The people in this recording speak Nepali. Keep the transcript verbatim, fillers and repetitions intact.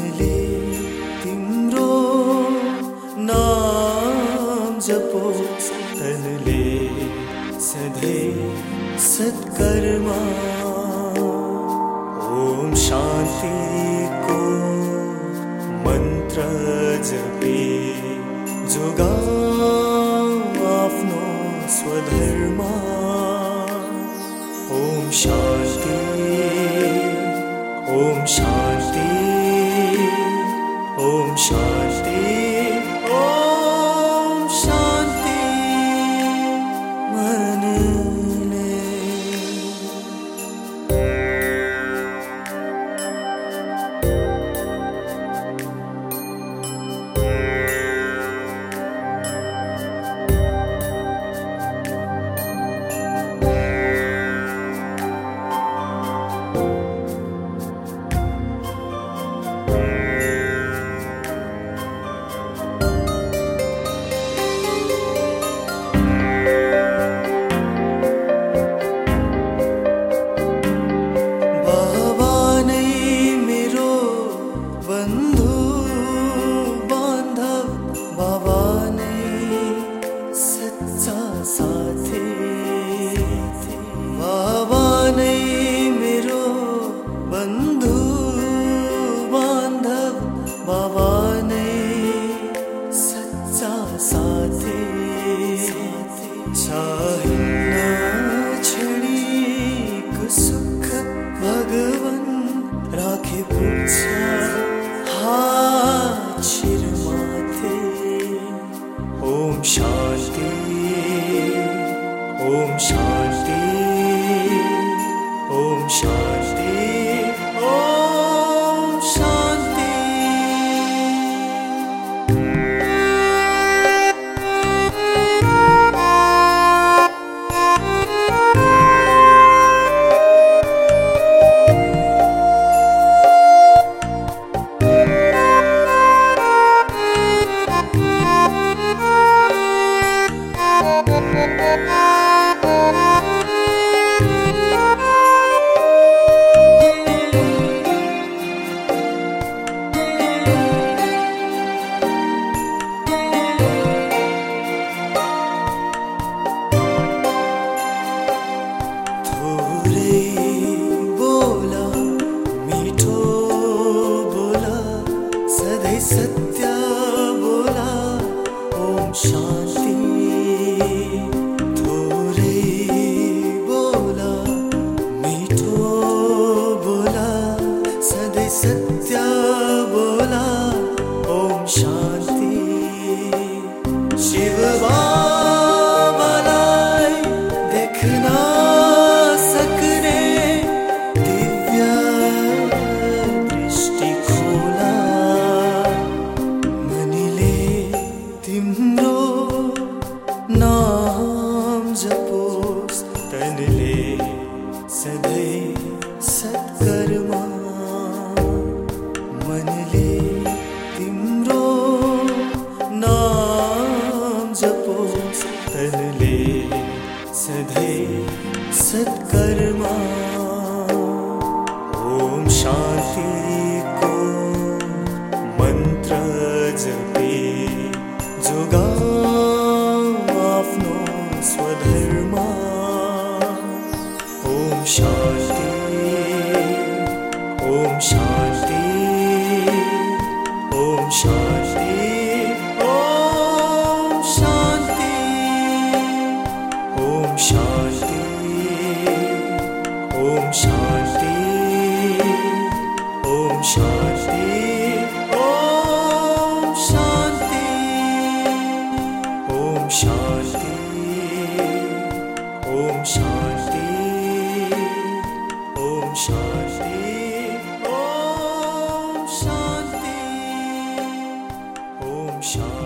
मनले तिम्रो नाम जपोस् तनले सधैँ सत्कर्मा। ओम शान्तिको मन्त्र जपे जोगाऊ आफ्नो स्वधर्मा। ओम शान्ति ओम शान्ति ओम शान्ति ओम शान्ति मनले। बाबा नै सच्चा साथी चाहिन्न क्षणिक सुख भगवान राखे पुग्छ हात शिरमाथे। ओम शान्ति ओम शान्ति ओम शान्ति ओम शान्ति। सत्य बोला ओम शान्ति। थोरै बोला मिठो बोला सधैँ सत्य बोला ओम शान्ति। शिव बाबालाई देख्न सक्ने दिव्य दृष्टि खोला। तिम्रो नाम जपोस् तनले सधैँ सत्कर्मा। मनले तिम्रो नाम जपोस् तनले सधैँ सत्कर्मा। ओम शान्तिको मन्त्र जपे जोगाऊ आफ्नो स्वधर्मा। ओम शान्ति ओम शान्ति ओम शान्ति ओम शान्ति ओम शान्ति ओम शान्ति ओम शान्ति ओम शान्ति ओम शान्ति ओम शान्ति ओम शान्ति ओम शान्ति ओम शान्ति।